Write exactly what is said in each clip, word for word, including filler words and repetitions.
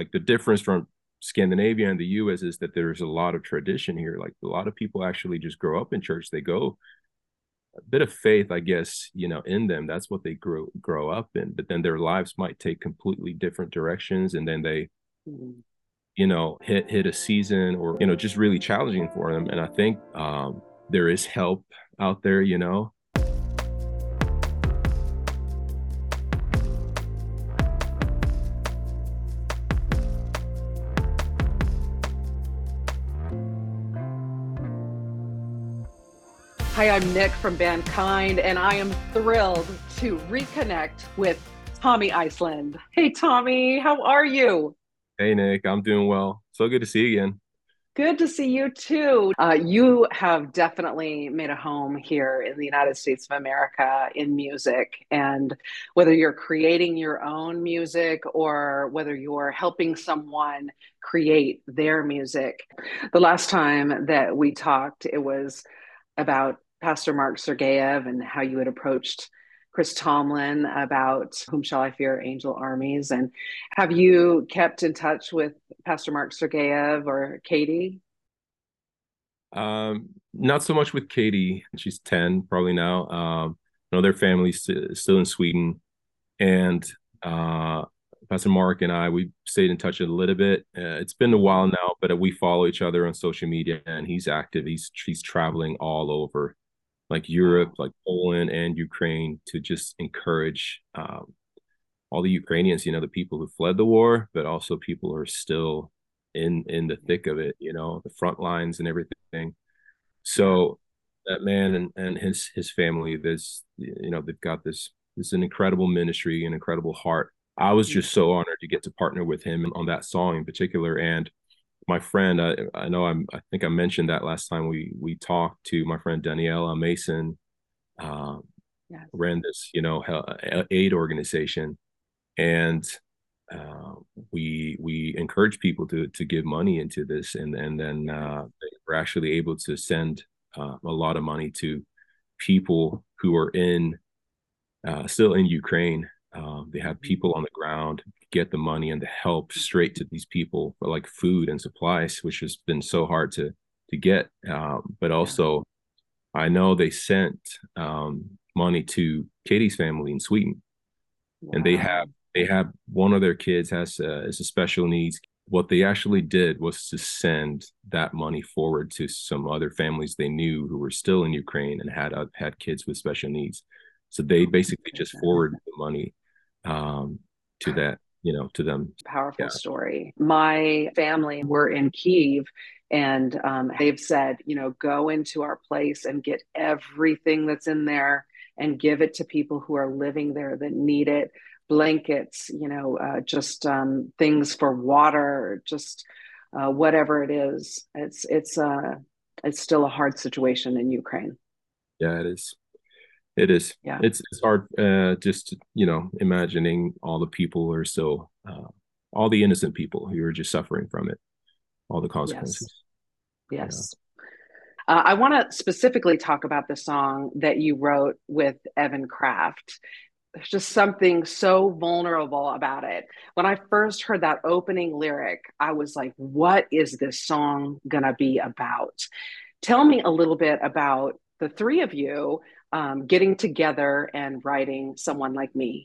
like the difference from Scandinavia and the U S is that there's a lot of tradition here. Like a lot of people actually just grow up in church. They go a bit of faith, I guess, you know, in them. That's what they grow grow up in. But then their lives might take completely different directions, and then they, Mhm. you know, hit hit a season or you know, just really challenging for them. And I think um, there is help out there, you know. Hi, I'm Nick from Band Kind, and I am thrilled to reconnect with Tommy Iceland. Hey, Tommy, how are you? Hey Nick, I'm doing well. So good to see you again. Good to see you too. Uh, you have definitely made a home here in the United States of America in music. And whether you're creating your own music or whether you're helping someone create their music, the last time that we talked, it was about Pastor Mark Sergeyev and how you had approached Chris Tomlin about Whom Shall I Fear? Angel Armies. And have you kept in touch with Pastor Mark Sergeyev or Katie? Um, not so much with Katie. She's ten probably now. Um, you know, their family's st- still in Sweden, and uh, Pastor Mark and I we stayed in touch a little bit. Uh, it's been a while now, but we follow each other on social media, and he's active. He's he's traveling all over, like Europe, Wow. like Poland and Ukraine, to just encourage um, all the Ukrainians. You know, the people who fled the war, but also people who are still in in the thick of it. You know, the front lines and everything. Yeah. So that man and, and his his family, this you know, they've got this this is an incredible ministry, an incredible heart. I was just so honored to get to partner with him on that song in particular. And my friend, I, I know I'm I think I mentioned that last time we we talked to my friend Daniela Mason, uh, Yes. ran this, you know, aid organization. And uh, we we encourage people to to give money into this, and and then uh, we're actually able to send uh, a lot of money to people who are in uh, still in Ukraine. Um, they have Mhm. people on the ground get the money and the help straight to these people for like food and supplies, which has been so hard to to get. Um, but Yeah. also, I know they sent um, money to Katie's family in Sweden, and they have Wow. they have one of their kids has uh, is a special needs. What they actually did was to send that money forward to some other families they knew who were still in Ukraine and had uh, had kids with special needs. So they Oh my basically just goodness. forwarded the money um, to that, you know, to them. Powerful Yeah, story. My family were in Kiev, and um, they've said, you know, go into our place and get everything that's in there and give it to people who are living there that need it. Blankets, you know, uh, just um, things for water, just uh, whatever it is. It's it's uh, it's still a hard situation in Ukraine. yeah, it is. It is. Yeah. It's it's hard uh, just you know imagining all the people who are still uh, all the innocent people who are just suffering from it, all the Yes. consequences. Yeah. Yes. Uh, I want to specifically talk about the song that you wrote with Evan Kraft. There's just something so vulnerable about it. When I first heard that opening lyric, I was like, what is this song going to be about? Tell me a little bit about the three of you um, getting together and writing Someone Like Me.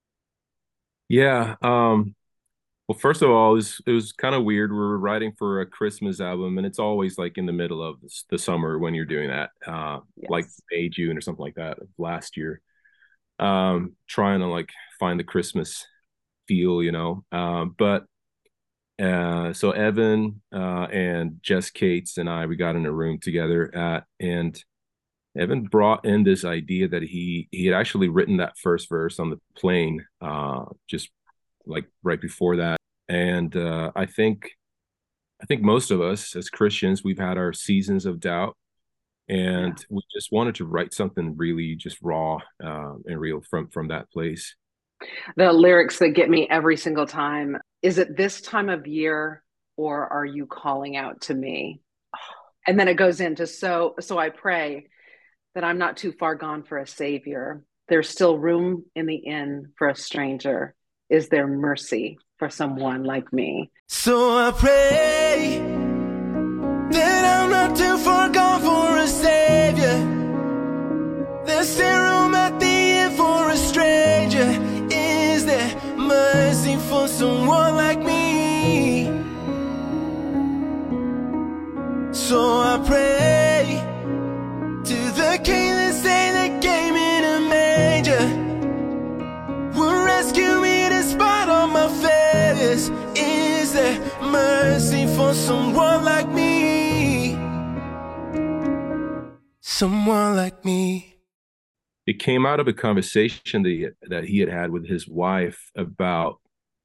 Yeah. Um, well, first of all, it was, it was kind of weird. We were writing for a Christmas album, and it's always like in the middle of this, the summer when you're doing that, uh, like Yes. May, June, or something like that of last year. Um, trying to like find the Christmas feel, you know. Um, but uh, so Evan uh, and Jess Cates and I, we got in a room together at, and Evan brought in this idea that he he had actually written that first verse on the plane, uh, just like right before that. And uh, I think I think most of us as Christians, we've had our seasons of doubt, Yeah. and we just wanted to write something really just raw uh, and real from from that place. The lyrics that get me every single time. Is it this time of year or are you calling out to me? And then it goes into so so I pray that I'm not too far gone for a savior. There's still room in the inn for a stranger. Is there mercy for someone like me. So I pray that I'm not too far gone for a savior. There's still room at the end for a stranger. Is there mercy for someone like me? So I pray to the king that say that came in a manger will rescue me despite all my failures. Is there mercy for someone like me? Someone like me. It came out of a conversation that he, that he had had with his wife about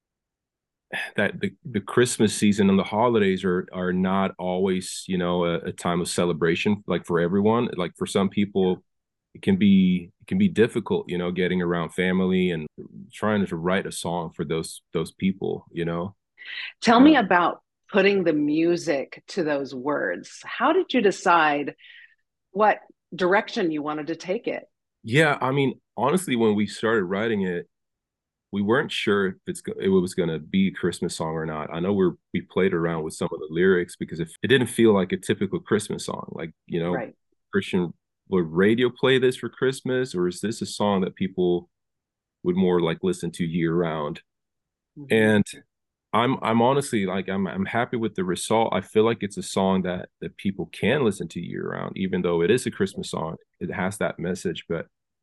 that the, the Christmas season and the holidays are are not always, you know, a, a time of celebration, like for everyone. Like for some people, it can be it can be difficult, you know, getting around family and trying to write a song for those those people, you know. Tell me Uh, about putting the music to those words. How did you decide what direction you wanted to take it? yeah, I mean, honestly, when we started writing it, we weren't sure if it's it was going to be a Christmas song or not. I know we're we played around with some of the lyrics because if it didn't feel like a typical Christmas song, like, you know, Right. Christian, would radio play this for Christmas, or is this a song that people would more like listen to year round? Mm-hmm. And I'm I'm honestly like I'm I'm happy with the result. I feel like it's a song that that people can listen to year round, even though it is a Christmas song. It has that message, but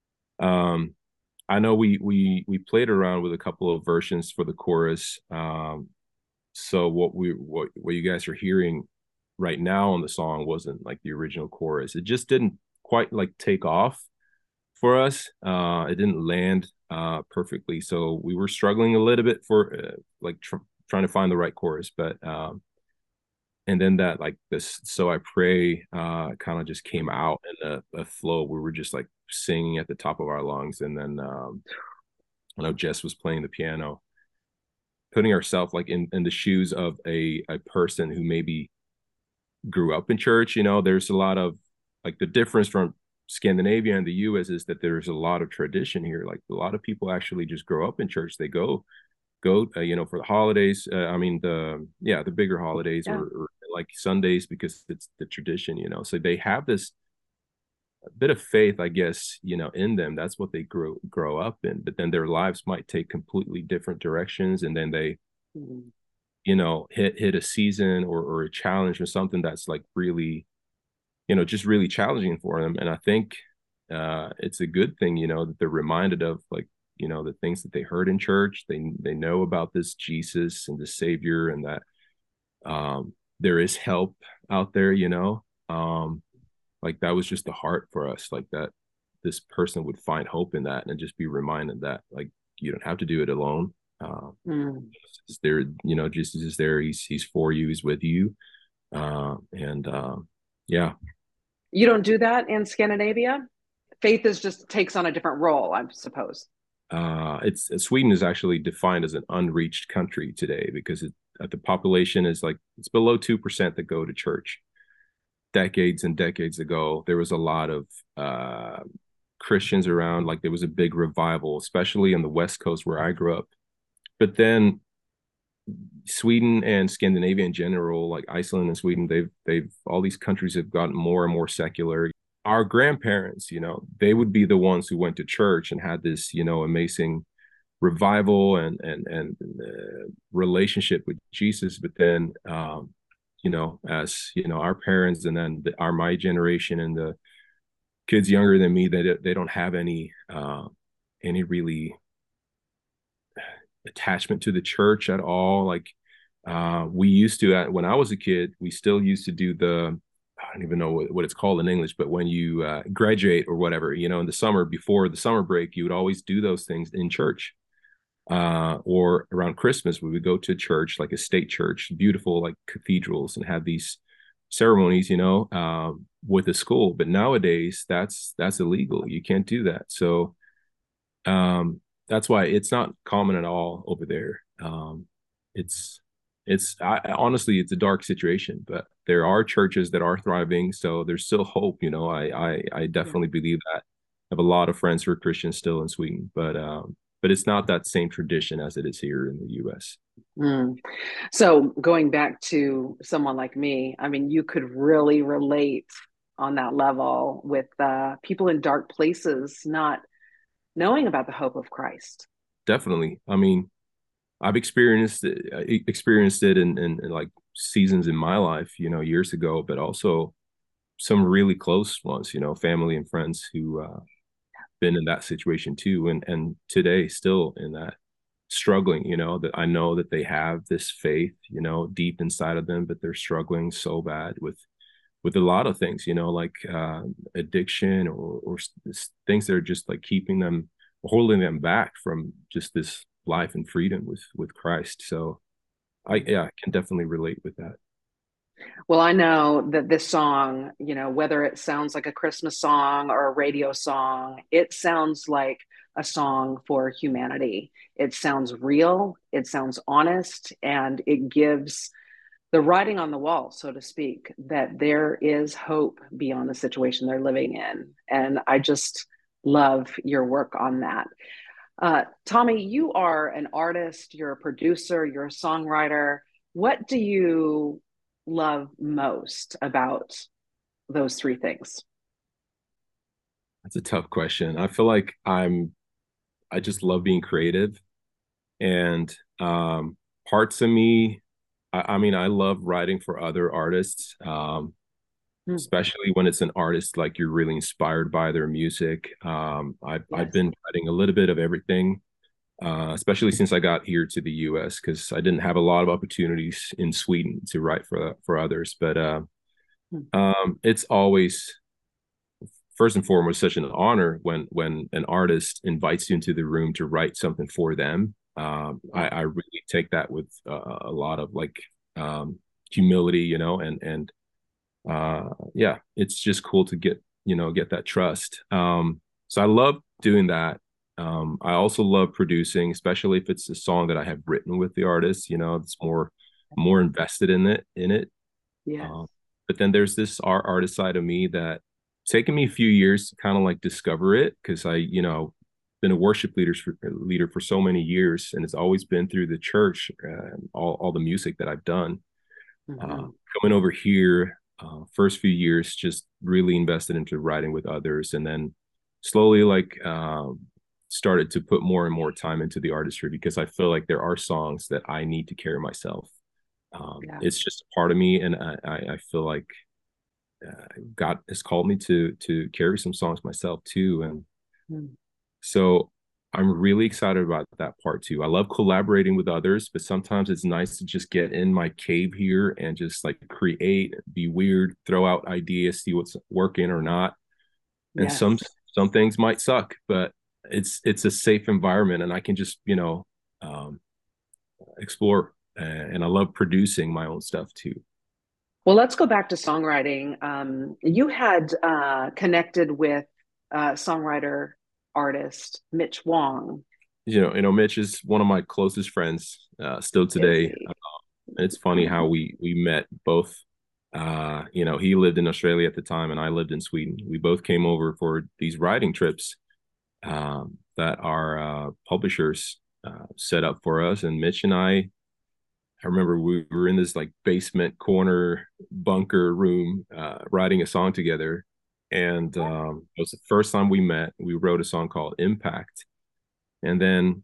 um I know we we we played around with a couple of versions for the chorus. Um, so what we what what you guys are hearing right now on the song wasn't like the original chorus. It just didn't quite like take off for us. Uh, it didn't land uh, perfectly, so we were struggling a little bit for uh, like tr- trying to find the right chorus. But um, and then that like this, so I pray, uh, kind of just came out in a, a flow. We were just like singing at the top of our lungs, and then um, I know Jess was playing the piano, putting ourselves like in, in the shoes of a, a person who maybe grew up in church. You know, there's a lot of like the difference from Scandinavia and the U S is that there's a lot of tradition here. Like a lot of people actually just grow up in church. They go go uh, you know, for the holidays. Uh, I mean the yeah the bigger holidays, or, Yeah. or like Sundays, because it's the tradition. You know, so they have this a bit of faith, I guess, you know, in them. That's what they grow grow up in. But then their lives might take completely different directions, and then they, Mm-hmm. you know, hit hit a season or or a challenge or something that's like really, you know, just really challenging for them. And I think uh, it's a good thing, you know, that they're reminded of like, you know, the things that they heard in church. They they know about this Jesus and the Savior, and that um, there is help out there, you know. Um, like that was just the heart for us, like that this person would find hope in that and just be reminded that like you don't have to do it alone. uh Mm. is there, you know, Jesus is there. He's he's for you, he's with you. uh and uh yeah. You don't do that in Scandinavia? Faith is just takes on a different role, I suppose. uh it's Sweden is actually defined as an unreached country today because it, uh, the population is like it's below two percent that go to church. Decades and decades ago, there was a lot of uh, Christians around. Like there was a big revival, especially on the West Coast where I grew up. But then Sweden and Scandinavia in general, like Iceland and Sweden, they've they've all these countries have gotten more and more secular. Our grandparents, you know, they would be the ones who went to church and had this, you know, amazing revival and and and uh, relationship with Jesus. But then um, you know, as you know, our parents and then the, our my generation and the kids younger than me, they they don't have any uh, any really attachment to the church at all. Like uh, we used to, at, when I was a kid, we still used to do the, I don't even know what, what it's called in English, but when you uh, graduate or whatever, you know, in the summer before the summer break, you would always do those things in church. Uh, or around Christmas, we would go to church, like a state church, beautiful like cathedrals, and have these ceremonies, you know, um, with the school. But nowadays, that's that's illegal. You can't do that. So um, that's why it's not common at all over there. Um, it's it's I, honestly, it's a dark situation, but there are churches that are thriving, so there's still hope. You know, I I, I Yeah. definitely believe that. I have a lot of friends who are Christians still in Sweden, but um, but it's not that same tradition as it is here in the U S. Mm. So going back to someone like me, I mean, you could really relate on that level with uh, people in dark places not knowing about the hope of Christ. Definitely. I mean, I've experienced it, experienced it in, in, in like seasons in my life, you know, years ago, but also some really close ones, you know, family and friends who uh, been in that situation too, and and today still in that, struggling, you know, that I know that they have this faith, you know, deep inside of them, but they're struggling so bad with with a lot of things, you know, like uh, addiction, or or things that are just like keeping them, holding them back from just this life and freedom with with Christ. So I yeah, I can definitely relate with that. Well, I know that this song, you know, whether it sounds like a Christmas song or a radio song, it sounds like a song for humanity. It sounds real, it sounds honest, and it gives the writing on the wall, so to speak, that there is hope beyond the situation they're living in. And I just love your work on that. Uh, Tommy, you are an artist, you're a producer, you're a songwriter. What do you love most about those three things? That's a tough question. I feel like I'm I just love being creative, and um parts of me, I, I mean, I love writing for other artists, um, Hmm. especially when it's an artist like you're really inspired by their music. Um, I've I've Yes. been writing a little bit of everything, uh, especially since I got here to the U S, because I didn't have a lot of opportunities in Sweden to write for for others. But uh, Hmm. um, it's always first and foremost such an honor when when an artist invites you into the room to write something for them. Um, I, I really take that with uh, a lot of like um, humility, you know, and and uh, yeah, it's just cool to get you know get that trust. Um, so I love doing that. Um, I also love producing, especially if it's a song that I have written with the artist. You know, it's more more invested in it in it. Yes. Um, but then there's this art artist side of me that taken me a few years to kind of like discover it, because I, you know, been a worship leader for, leader for so many years, and it's always been through the church and all, all the music that I've done. Uh, Hmm. coming over here, uh, first few years, just really invested into writing with others, and then slowly like um, started to put more and more time into the artistry, because I feel like there are songs that I need to carry myself. Um, Yeah. it's just a part of me, and I, I, I feel like uh, God has called me to to carry some songs myself too, and Hmm. so I'm really excited about that part too. I love collaborating with others, but sometimes it's nice to just get in my cave here and just like create, be weird, throw out ideas, see what's working or not. And some Yes. some things might suck, but it's it's a safe environment, and I can just you know um, explore. And I love producing my own stuff too. Well, let's go back to songwriting. Um, you had uh, connected with uh, songwriter artist Mitch Wong. You know, you know, Mitch is one of my closest friends uh, still Is today. he? And it's funny how we we met both. Uh, you know, he lived in Australia at the time, and I lived in Sweden. We both came over for these writing trips um, that our uh, publishers uh, set up for us. And Mitch and I, I remember we were in this like basement corner bunker room uh, writing a song together. And um, it was the first time we met. We wrote a song called Impact. And then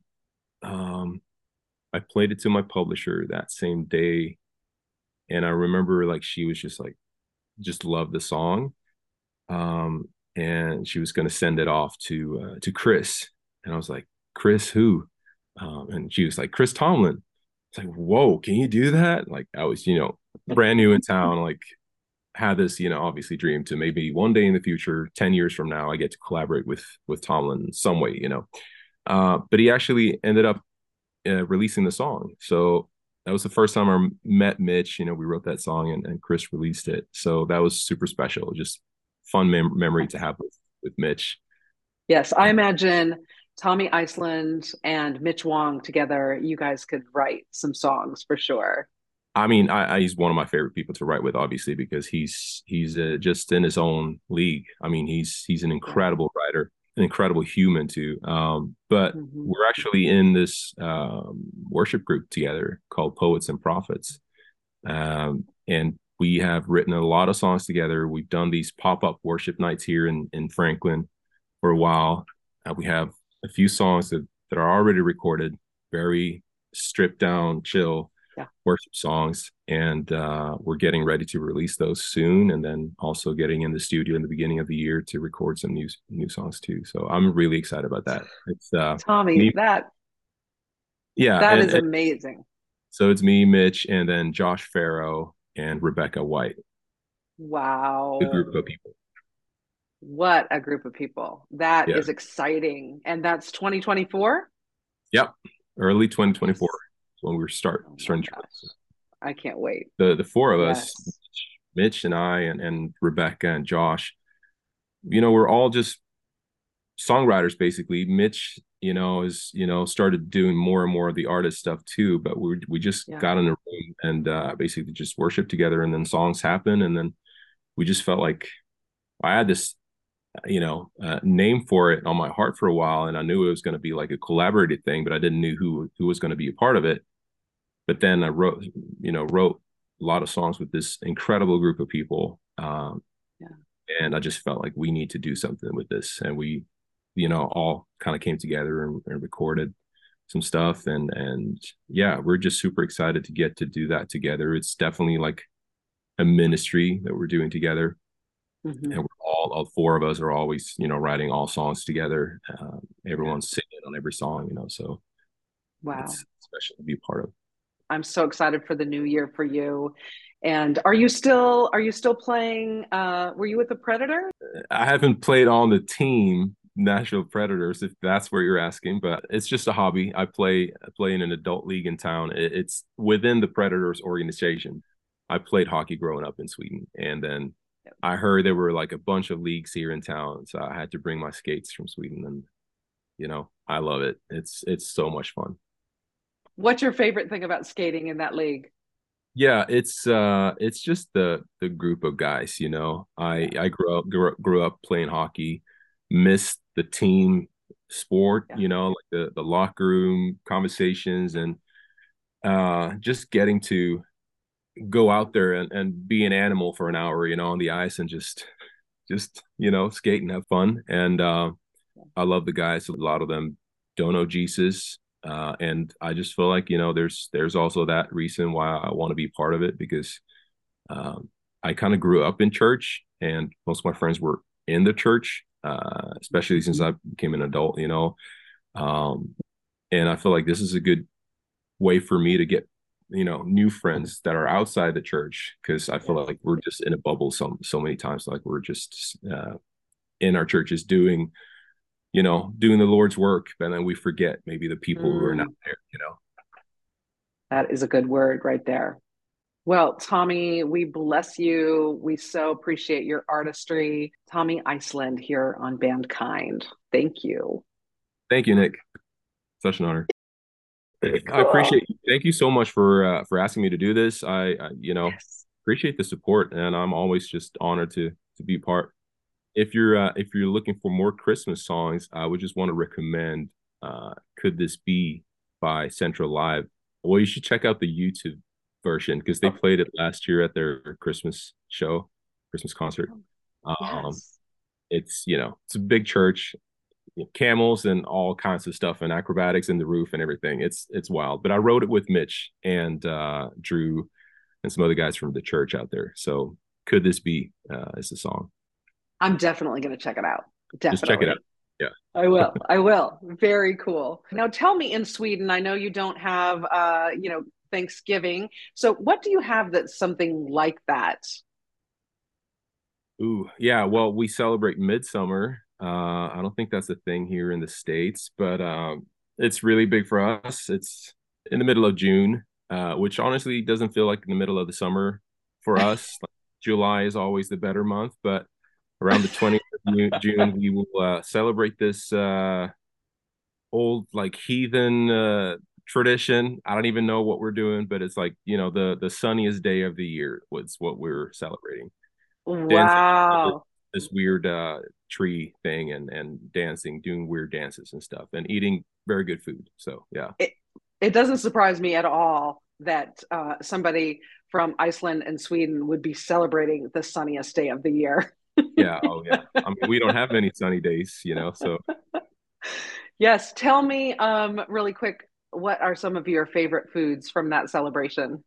um, I played it to my publisher that same day, and I remember like she was just like just loved the song, um, and she was going to send it off to uh, to Chris, and I was like, Chris who? Um, and she was like, Chris Tomlin. It's like, whoa, can you do that? Like I was, you know, brand new in town, like had this, you know, obviously dream to maybe one day in the future, ten years from now, I get to collaborate with with Tomlin in some way, you know. Uh, but he actually ended up uh, releasing the song. So that was the first time I met Mitch. You know, we wrote that song, and, and Chris released it. So that was super special. Just fun mem- memory to have with, with Mitch. Yes, I imagine Tommy Iceland and Mitch Wong together, you guys could write some songs for sure. I mean, I, I, he's one of my favorite people to write with, obviously, because he's he's uh, just in his own league. I mean, he's he's an Yeah. incredible writer. an incredible human too. Um, but Mm-hmm. we're actually in this um, worship group together called Poets and Prophets. Um, and we have written a lot of songs together. We've done these pop-up worship nights here in, in Franklin for a while. Uh, we have a few songs that, that are already recorded, very stripped down, chill Yeah. worship songs. And uh, we're getting ready to release those soon. And then also getting in the studio in the beginning of the year to record some new, new songs too. So I'm really excited about that. It's uh, Tommy, me. that Yeah. that And, is and amazing. so it's me, Mitch, and then Josh Farrow and Rebecca White, the Wow. group of people. What a group of people. That Yeah. is exciting. And that's twenty twenty-four? Yep. Early twenty twenty-four Yes. is when we were start Oh my starting to gosh. I can't wait. the the four of us, Yes. Mitch and I and, and Rebecca and Josh, you know, we're all just songwriters basically. Mitch, you know, is, you know, started doing more and more of the artist stuff too, but we we just Yeah. got in a room and uh basically just worshiped together, and then songs happen, and then we just felt like I had this you know, uh, name for it on my heart for a while, and I knew it was going to be like a collaborative thing, but I didn't know who who was going to be a part of it. But then I wrote, you know, wrote a lot of songs with this incredible group of people, um, Yeah. and I just felt like we need to do something with this, and we, you know, all kind of came together and, and recorded some stuff, and and yeah, we're just super excited to get to do that together. It's definitely like a ministry that we're doing together, Mm-hmm. and we're all, all four of us are always, you know, writing all songs together. Uh, everyone's singing on every song, you know, so Wow. it's special to be a part of. I'm so excited for the new year for you. And are you still are you still playing uh were you with the Predator? I haven't played on the team Nashville Predators, if that's where you're asking, but it's just a hobby. I play I play in an adult league in town. It, it's within the Predators organization. I played hockey growing up in Sweden, and then I heard there were like a bunch of leagues here in town, so I had to bring my skates from Sweden, and you know, I love it. It's it's so much fun. What's your favorite thing about skating in that league? Yeah, it's uh it's just the the group of guys, you know. I Yeah. I grew up grew, up- grew up playing hockey, missed the team sport, Yeah. you know, like the the locker room conversations, and uh just getting to go out there and, and be an animal for an hour, you know, on the ice, and just just, you know, skate and have fun. And uh I love the guys. A lot of them don't know Jesus. Uh, and I just feel like, you know, there's there's also that reason why I want to be part of it, because um, I kind of grew up in church, and most of my friends were in the church, uh, especially since I became an adult, you know. Um, and I feel like this is a good way for me to get, you know, new friends that are outside the church, because I feel Yes. like we're just in a bubble so so many times, like we're just uh, in our churches doing, you know, doing the Lord's work, and then we forget maybe the people who are not Mm, there, you know. that is a good word right there. Well, Tommy, we bless you. We so appreciate your artistry. Tommy Iceland here on Bandkind. Thank you. Thank you, Nick. Such an honor. I Cool. appreciate you. Thank you so much for uh, for asking me to do this. I, I, you know, Yes. appreciate the support, and I'm always just honored to to be part. If you're uh, if you're looking for more Christmas songs, I would just want to recommend uh, "Could This Be" by Central Live. Well, you should check out the YouTube version, because they Oh, played it last year at their Christmas show, Christmas concert. Um, yes. it's, you know, it's a big church, you know, camels and all kinds of stuff, and acrobatics in the roof and everything. It's it's wild. But I wrote it with Mitch and uh, Drew and some other guys from the church out there. So "Could This Be" uh, is the song. I'm definitely going to check it out. Just check it out. Definitely. Yeah. I will. I will. Very cool. Now tell me, in Sweden, I know you don't have uh, you know, Thanksgiving. So what do you have that's something like that? Ooh, yeah. Well, we celebrate Midsummer. Uh, I don't think that's a thing here in the States, but um, it's really big for us. It's in the middle of June, uh, which honestly doesn't feel like in the middle of the summer for us. Like, July is always the better month, but around the twentieth of June, we will uh, celebrate this uh, old, like, heathen uh, tradition. I don't even know what we're doing, but it's like, you know, the the sunniest day of the year was what we're celebrating. Dancing, Wow. this weird uh, tree thing and and dancing, doing weird dances and stuff, and eating very good food. So yeah. It, it doesn't surprise me at all that uh, somebody from Iceland and Sweden would be celebrating the sunniest day of the year. Yeah. Oh yeah. I mean, we don't have many sunny days, you know. So Yes. Tell me, um, really quick, what are some of your favorite foods from that celebration?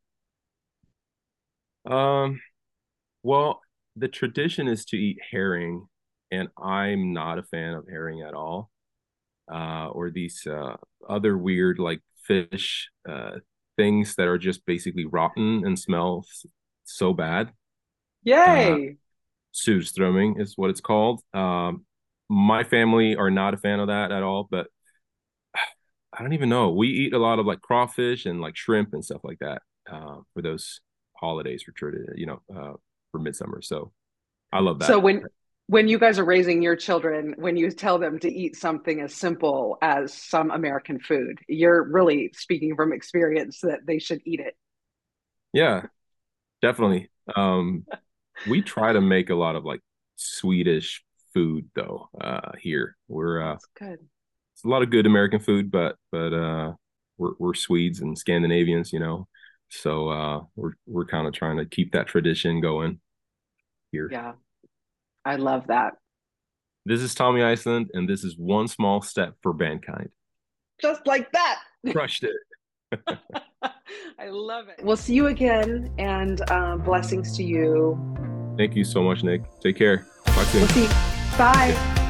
um, well, the tradition is to eat herring, and I'm not a fan of herring at all. Uh, or these uh, other weird like fish uh, things that are just basically rotten and smell so bad. Uh, Yay. Surströmming is what it's called. Um, my family are not a fan of that at all, but I don't even know. We eat a lot of like crawfish and like shrimp and stuff like that uh, for those holidays for you know uh, for midsummer. So I love So that. when when you guys are raising your children, when you tell them to eat something as simple as some American food, you're really speaking from experience that they should eat it. Yeah, definitely. Um, we try to make a lot of like Swedish food though uh, here. We're uh, That's good. it's a lot of good American food, but but uh, we're we're Swedes and Scandinavians, you know. So uh, we're we're kind of trying to keep that tradition going here. Yeah, I love that. This is Tommy Iceland, and this is one small step for mankind. Just like that. Crushed it. I love it. We'll see you again, and uh, blessings to you. Thank you so much, Nick. Take care. Talk soon. We'll see. Bye.